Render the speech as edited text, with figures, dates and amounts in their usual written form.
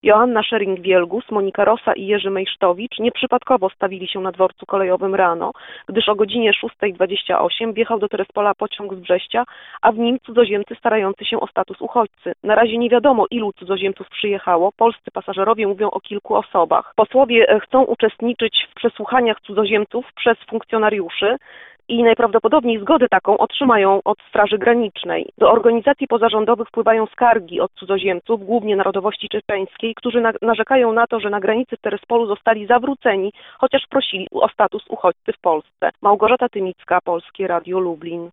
Joanna Szering-Wielgus, Monika Rosa i Jerzy Mejsztowicz nieprzypadkowo stawili się na dworcu kolejowym rano, gdyż o godzinie 6:28 wjechał do Terespola pociąg z Brześcia, a w nim cudzoziemcy starający się o status uchodźcy. Na razie nie wiadomo, ilu cudzoziemców przyjechało. Polscy pasażerowie mówią o kilku osobach. Posłowie chcą uczestniczyć w przesłuchaniach cudzoziemców przez funkcjonariuszy i najprawdopodobniej zgodę taką otrzymają od Straży Granicznej. Do organizacji pozarządowych wpływają skargi od cudzoziemców, głównie narodowości czeczeńskiej, którzy narzekają na to, że na granicy w Terespolu zostali zawróceni, chociaż prosili o status uchodźcy w Polsce. Małgorzata Tymicka, Polskie Radio Lublin.